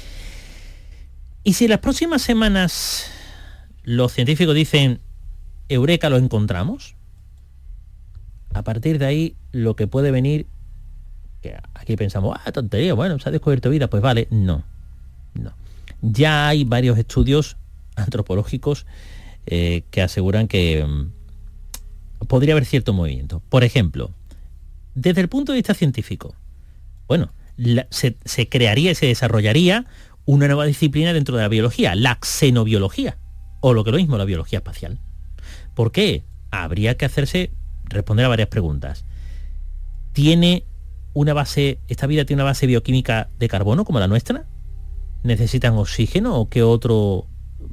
Y si en las próximas semanas los científicos dicen, eureka, lo encontramos, a partir de ahí lo que puede venir, que aquí pensamos, tontería, bueno, se ha descubierto vida, pues vale, no. Ya hay varios estudios antropológicos que aseguran que podría haber cierto movimiento. Por ejemplo, desde el punto de vista científico, bueno, se crearía y se desarrollaría una nueva disciplina dentro de la biología, la xenobiología, o lo que es lo mismo, la biología espacial. ¿Por qué? habría que responder a varias preguntas. ¿Esta vida tiene una base bioquímica de carbono como la nuestra? ¿Necesitan oxígeno o qué otro...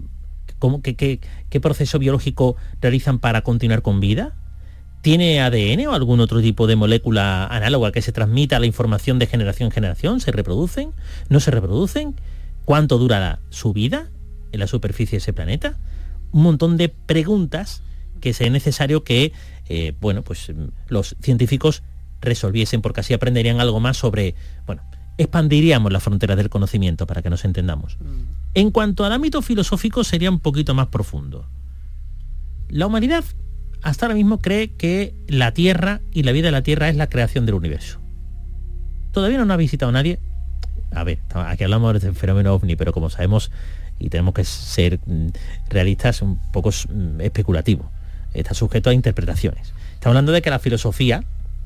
¿Qué proceso biológico realizan para continuar con vida? ¿Tiene ADN o algún otro tipo de molécula análoga que se transmita la información de generación en generación? ¿Se reproducen? ¿No se reproducen? ¿Cuánto dura su vida en la superficie de ese planeta? Un montón de preguntas que sea necesario que los científicos resolviesen, porque así aprenderían algo más sobre... expandiríamos las fronteras del conocimiento para que nos entendamos. En cuanto al ámbito filosófico, sería un poquito más profundo. La humanidad hasta ahora mismo cree que la Tierra y la vida de la Tierra es la creación del universo. Todavía no nos ha visitado nadie. A ver, aquí hablamos del fenómeno ovni, pero como sabemos, y tenemos que ser realistas, un poco especulativo. Está sujeto a interpretaciones. Estamos hablando de que la filosofía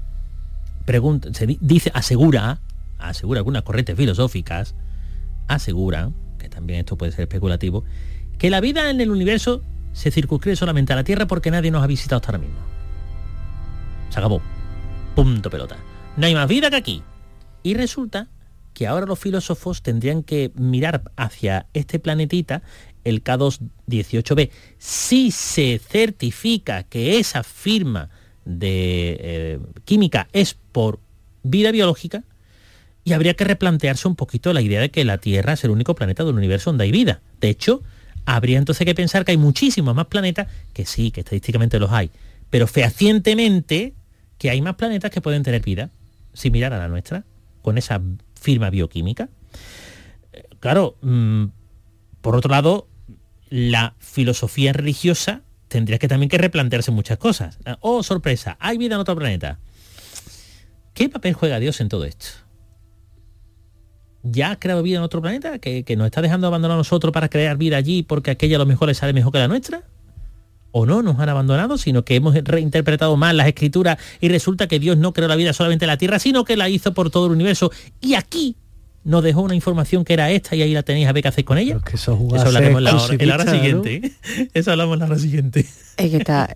asegura algunas corrientes filosóficas, asegura, que también esto puede ser especulativo, que la vida en el universo se circunscribe solamente a la Tierra porque nadie nos ha visitado hasta ahora mismo. Se acabó. Punto pelota. No hay más vida que aquí. Y resulta que ahora los filósofos tendrían que mirar hacia este planetita, el K2-18b, si se certifica que esa firma de química es por vida biológica, y habría que replantearse un poquito la idea de que la Tierra es el único planeta del universo donde hay vida. De hecho, habría entonces que pensar que hay muchísimos más planetas, que sí, que estadísticamente los hay, pero fehacientemente que hay más planetas que pueden tener vida, similar a la nuestra, con esa firma bioquímica. Claro, por otro lado, la filosofía religiosa tendría que también que replantearse muchas cosas. Oh, sorpresa, hay vida en otro planeta. ¿Qué papel juega Dios en todo esto? ¿Ya ha creado vida en otro planeta? ¿Que nos está dejando abandonar a nosotros para crear vida allí porque aquella a lo mejor le sale mejor que la nuestra? ¿O no nos han abandonado, sino que hemos reinterpretado mal las escrituras y resulta que Dios no creó la vida solamente en la Tierra, sino que la hizo por todo el universo? Y aquí nos dejó una información que era esta y ahí la tenéis, a ver qué hacéis con ella. Que eso hablaremos en la hora siguiente, ¿no? Eso hablamos en la hora siguiente. Es que está...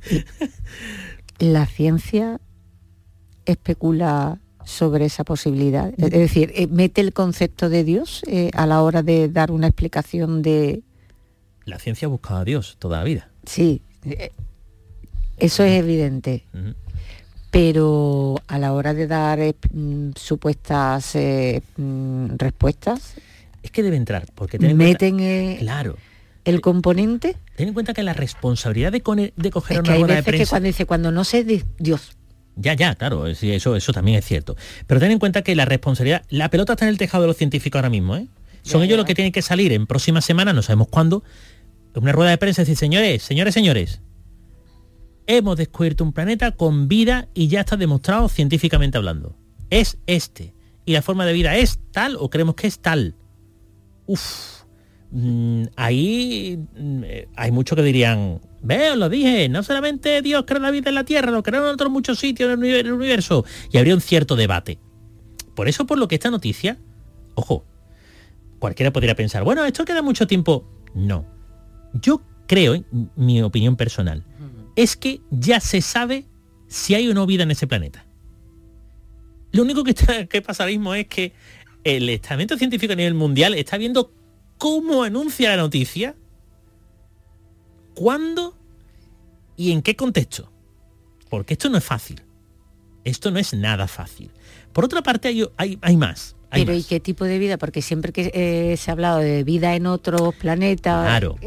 La ciencia especula sobre esa posibilidad. Es decir, mete el concepto de Dios a la hora de dar una explicación de... La ciencia ha buscado a Dios toda la vida. Sí, eso es evidente. Pero a la hora de dar supuestas respuestas... Es que debe entrar, porque meten claro, el componente... Ten en cuenta que la responsabilidad de coger una rueda de prensa... Que cuando no sé de Dios... Ya, claro, sí, eso también es cierto. Pero ten en cuenta que la responsabilidad... La pelota está en el tejado de los científicos ahora mismo, ¿eh? Son ellos los que tienen que salir en próximas semanas, no sabemos cuándo, una rueda de prensa y decir, señores, hemos descubierto un planeta con vida y ya está demostrado científicamente hablando. Es este. Y la forma de vida es tal o creemos que es tal. Ahí hay muchos que dirían, os lo dije, no solamente Dios creó la vida en la Tierra, lo creó en otros muchos sitios en el universo. Y habría un cierto debate. Por eso, por lo que esta noticia, ojo, cualquiera podría pensar, bueno, esto queda mucho tiempo. No. Yo creo, mi opinión personal, es que ya se sabe si hay o no vida en ese planeta. Lo único que pasa ahora mismo es que el estamento científico a nivel mundial está viendo cómo anuncia la noticia, cuándo y en qué contexto. Porque esto no es fácil. Esto no es nada fácil. Por otra parte, hay más. Pero ¿y qué tipo de vida? Porque siempre que se ha hablado de vida en otros planetas... Claro.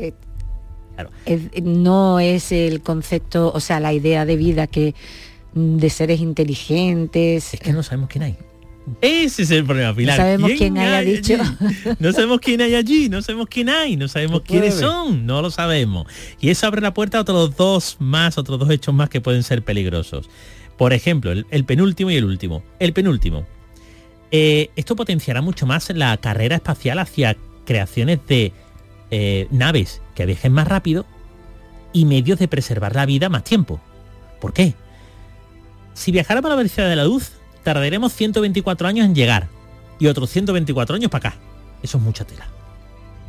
No es el concepto, o sea, la idea de vida que de seres inteligentes... Es que no sabemos quién hay. Ese es el problema, Pilar. No sabemos quién haya dicho. No sabemos quién hay allí, no sabemos quién hay, no sabemos quiénes son, no lo sabemos. Y eso abre la puerta a otros dos hechos más que pueden ser peligrosos. Por ejemplo, el penúltimo y el último. El penúltimo. Esto potenciará mucho más la carrera espacial hacia creaciones de naves que viajen más rápido y medios de preservar la vida más tiempo. ¿Por qué? Si viajáramos a la velocidad de la luz, tardaremos 124 años en llegar y otros 124 años para acá. Eso es mucha tela.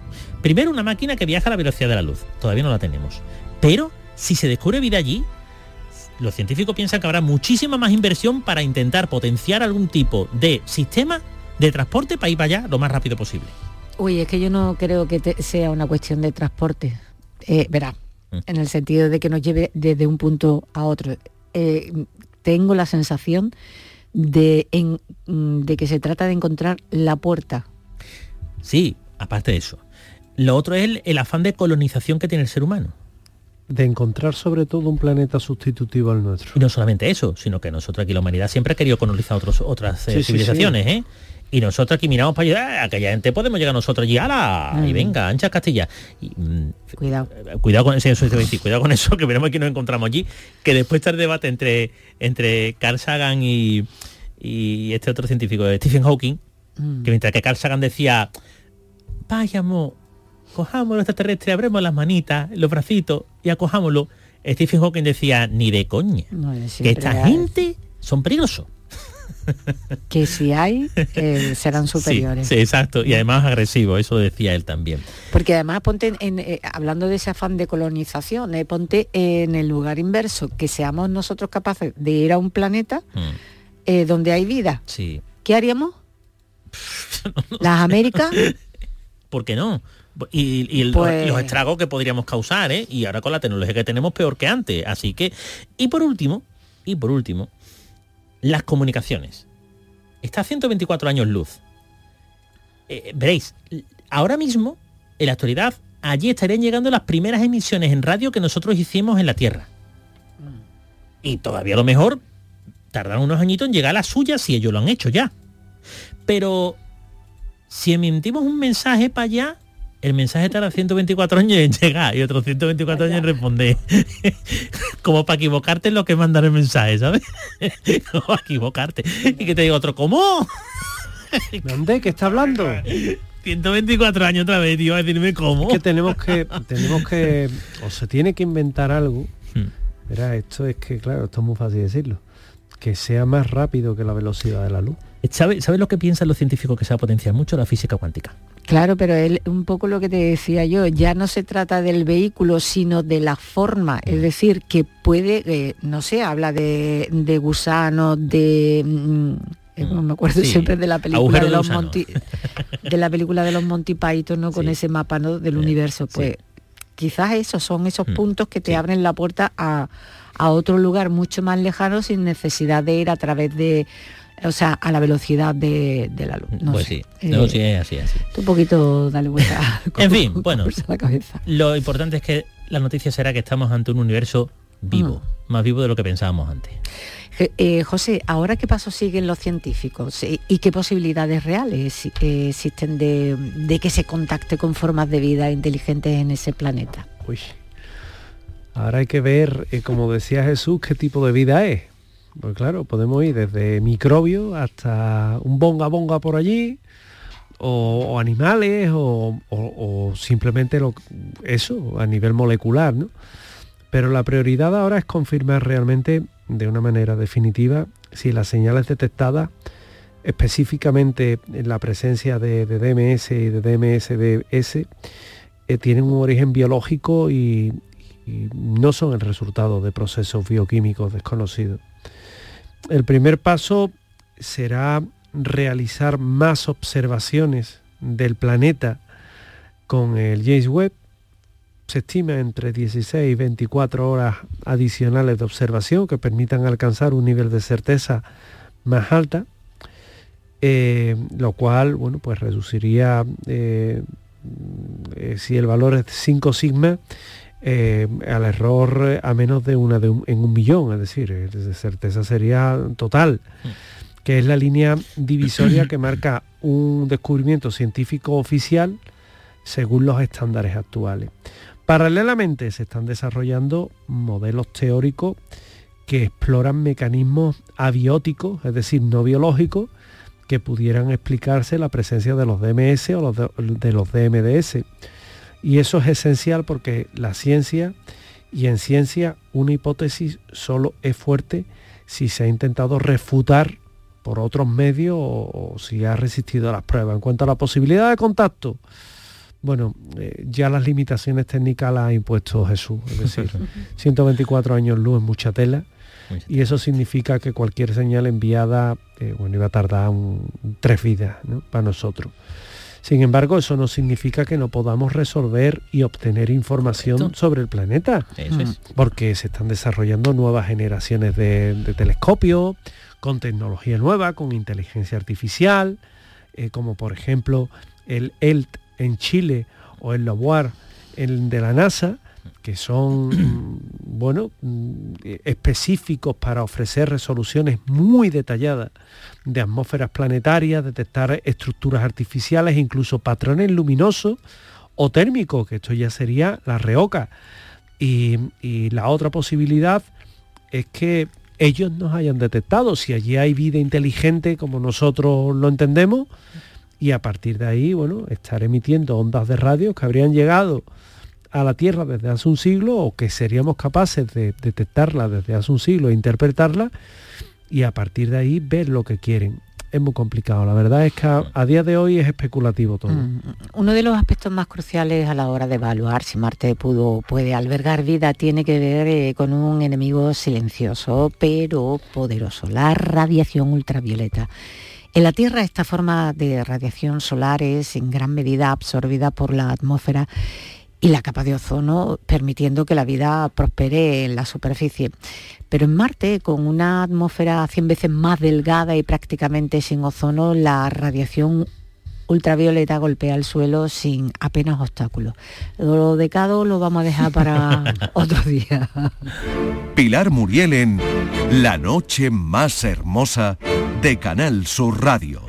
Primero, una máquina que viaja a la velocidad de la luz. Todavía no la tenemos. Pero si se descubre vida allí, los científicos piensan que habrá muchísima más inversión para intentar potenciar algún tipo de sistema de transporte para ir para allá lo más rápido posible. Uy, es que yo no creo que sea una cuestión de transporte. Verá, en el sentido de que nos lleve desde un punto a otro. Tengo la sensación de que se trata de encontrar la puerta. Sí, aparte de eso. Lo otro es el afán de colonización que tiene el ser humano. De encontrar sobre todo un planeta sustitutivo al nuestro. Y no solamente eso, sino que nosotros aquí, la humanidad siempre ha querido colonizar otras civilizaciones, sí. Y nosotros aquí miramos para allá, aquella gente podemos llegar nosotros allí, ¡ala! Y venga, ancha Castilla. Y, cuidado con eso, que veremos que nos encontramos allí, que después está el debate entre Carl Sagan y este otro científico, Stephen Hawking, que mientras que Carl Sagan decía, vayamos, cojamos los extraterrestres, abremos las manitas, los bracitos y acojámoslo, Stephen Hawking decía, ni de coña, que esta gente son peligrosos. Que si hay, serán superiores. Sí, exacto, y además agresivos, eso decía él también. Porque además ponte, hablando de ese afán de colonización, ponte en el lugar inverso, que seamos nosotros capaces de ir a un planeta donde hay vida. Sí. ¿Qué haríamos? ¿Las Américas? ¿Por qué no? Y los estragos que podríamos causar, y ahora con la tecnología que tenemos peor que antes. Así que, y por último, las comunicaciones. Está a 124 años luz. Veréis, ahora mismo, en la actualidad, allí estarían llegando las primeras emisiones en radio que nosotros hicimos en la Tierra. Y todavía a lo mejor tardan unos añitos en llegar a las suyas si ellos lo han hecho ya. Pero si emitimos un mensaje para allá, el mensaje tarda 124 años en llegar y otros 124 años en responder. Como para equivocarte en lo que mandar el mensaje, ¿sabes? Como para equivocarte. Y que te diga otro, ¿cómo? ¿Dónde? ¿Qué está hablando? 124 años otra vez, tío, a decirme cómo. Es que tenemos que o se tiene que inventar algo. Verá, esto es que, claro, esto es muy fácil decirlo. Que sea más rápido que la velocidad de la luz. ¿Sabes lo que piensan los científicos que se va a potenciar mucho? La física cuántica. Claro, pero él, un poco lo que te decía yo, ya no se trata del vehículo, sino de la forma. Es decir, que puede, no sé, habla de gusanos, no me acuerdo siempre de la película de los Monty, de la película de los Monty Python, ¿no? Con ese mapa, ¿no? Del universo. Pues quizás esos son esos puntos que te abren la puerta a otro lugar mucho más lejano sin necesidad de ir a través de, o sea, a la velocidad de la luz. No pues sé. Sí, es así. Un poquito dale vuelta. En fin, bueno, la cabeza. Lo importante es que la noticia será que estamos ante un universo vivo, más vivo de lo que pensábamos antes. José, ¿ahora qué paso siguen los científicos? ¿Y qué posibilidades reales existen de que se contacte con formas de vida inteligentes en ese planeta? Uy, ahora hay que ver, como decía Jesús, qué tipo de vida es. Pues claro, podemos ir desde microbios hasta un bonga por allí, o animales, o simplemente eso, a nivel molecular, ¿no? Pero la prioridad ahora es confirmar realmente, de una manera definitiva, si las señales detectadas, específicamente en la presencia de DMS y de DMSDS, tienen un origen biológico y no son el resultado de procesos bioquímicos desconocidos. El primer paso será realizar más observaciones del planeta con el James Webb. Se estima entre 16 y 24 horas adicionales de observación que permitan alcanzar un nivel de certeza más alta, lo cual, bueno, pues reduciría, si el valor es 5 sigma, al error a menos de una en 1 millón, es decir, de certeza sería total, que es la línea divisoria que marca un descubrimiento científico oficial según los estándares actuales. Paralelamente se están desarrollando modelos teóricos que exploran mecanismos abióticos, es decir, no biológicos, que pudieran explicarse la presencia de los DMS o de los DMDS. Y eso es esencial porque la ciencia, y en ciencia una hipótesis solo es fuerte si se ha intentado refutar por otros medios o si ha resistido a las pruebas. En cuanto a la posibilidad de contacto, bueno, ya las limitaciones técnicas las ha impuesto Jesús, es decir, 124 años luz es mucha tela y eso significa que cualquier señal enviada iba a tardar 3 vidas, ¿no?, para nosotros. Sin embargo, eso no significa que no podamos resolver y obtener información sobre el planeta. Eso es. Porque se están desarrollando nuevas generaciones de telescopios, con tecnología nueva, con inteligencia artificial, como por ejemplo el ELT en Chile o el LAVOIR de la NASA, que son específicos para ofrecer resoluciones muy detalladas de atmósferas planetarias, detectar estructuras artificiales, incluso patrones luminosos o térmicos, que esto ya sería la REOCA. Y la otra posibilidad es que ellos nos hayan detectado si allí hay vida inteligente como nosotros lo entendemos, y a partir de ahí, estar emitiendo ondas de radio que habrían llegado a la Tierra desde hace un siglo, o que seríamos capaces de detectarla desde hace un siglo e interpretarla, y a partir de ahí ver lo que quieren. Es muy complicado, la verdad es que a día de hoy es especulativo todo. Uno de los aspectos más cruciales a la hora de evaluar si Marte puede albergar vida tiene que ver con un enemigo silencioso pero poderoso, la radiación ultravioleta. En la Tierra esta forma de radiación solar es en gran medida absorbida por la atmósfera y la capa de ozono, permitiendo que la vida prospere en la superficie. Pero en Marte, con una atmósfera 100 veces más delgada y prácticamente sin ozono, la radiación ultravioleta golpea el suelo sin apenas obstáculos. Lo de Cado lo vamos a dejar para otro día. Pilar Muriel en La noche más hermosa de Canal Sur Radio.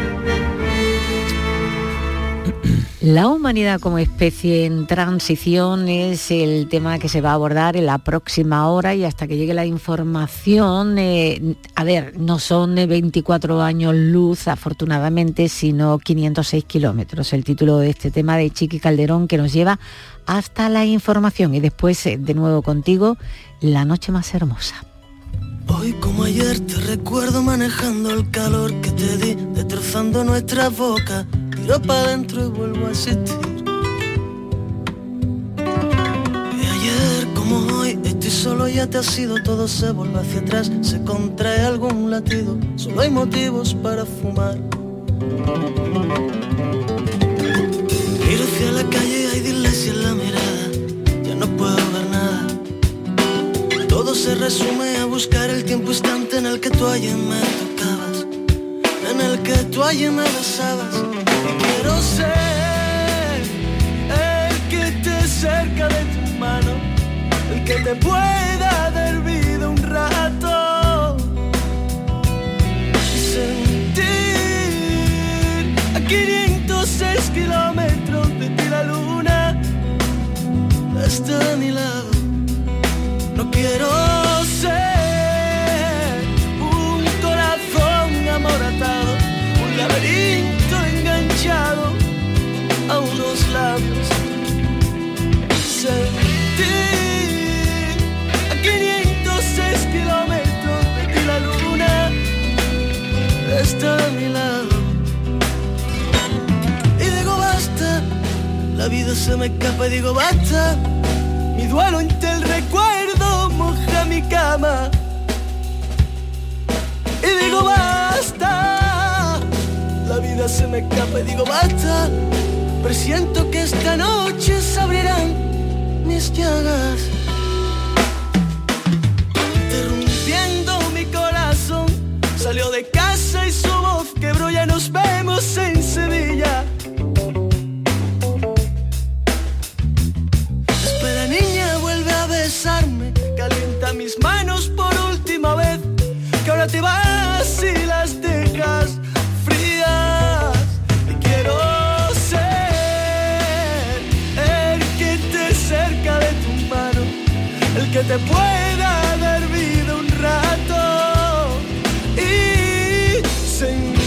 La humanidad como especie en transición es el tema que se va a abordar en la próxima hora, y hasta que llegue la información, no son 24 años luz afortunadamente, sino 506 kilómetros. El título de este tema de Chiqui Calderón, que nos lleva hasta la información, y después de nuevo contigo, La noche más hermosa. Hoy como ayer te recuerdo manejando el calor que te di, destrozando nuestras bocas. Tiro para adentro y vuelvo a existir. Y ayer como hoy estoy solo, ya te has ido, todo se vuelve hacia atrás, se contrae algún latido, solo hay motivos para fumar. Miro hacia la calle, hay dislexia en la mirada, ya no puedo ver nada. Todo se resume a buscar el tiempo instante en el que tú ayer me tocabas, en el que tú ayer me besabas. Quiero ser el que te cerca de tu mano, el que te pueda dar vida un rato y sentir a 506 kilómetros de ti la luna está a mi lado. No quiero ser un corazón amoratado, un laberinto enganchado a unos labios. Sentir a 506 kilómetros de ti la luna está a mi lado. Y digo basta, la vida se me escapa y digo basta. Mi duelo entre el recuerdo moja mi cama. Y digo basta, la vida se me escapa y digo basta. Presiento que esta noche se abrirán mis llagas. Interrumpiendo mi corazón, salió de casa y su voz quebró. Ya nos vemos en Sevilla. Espera niña, vuelve a besarme, calienta mis manos por última vez, que ahora te vas y las dejas frías. Y quiero ser el que te cerca de tu mano, el que te pueda dar vida un rato y sentir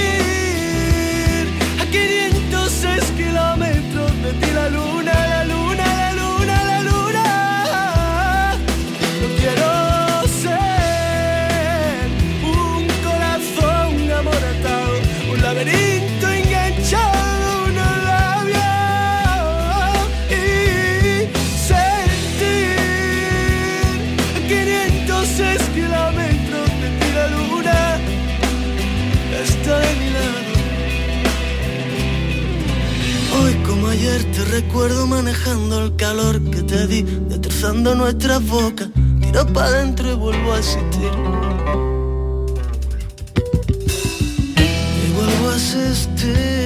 a 506 kilómetros de ti la luna, la luna, la luna, la luna. No quiero ser un corazón amoratado, un laberinto enganchado a unos labios y sentir ayer, te recuerdo manejando el calor que te di, destrozando nuestras bocas. Tiro pa' dentro y vuelvo a existir. Y vuelvo a existir.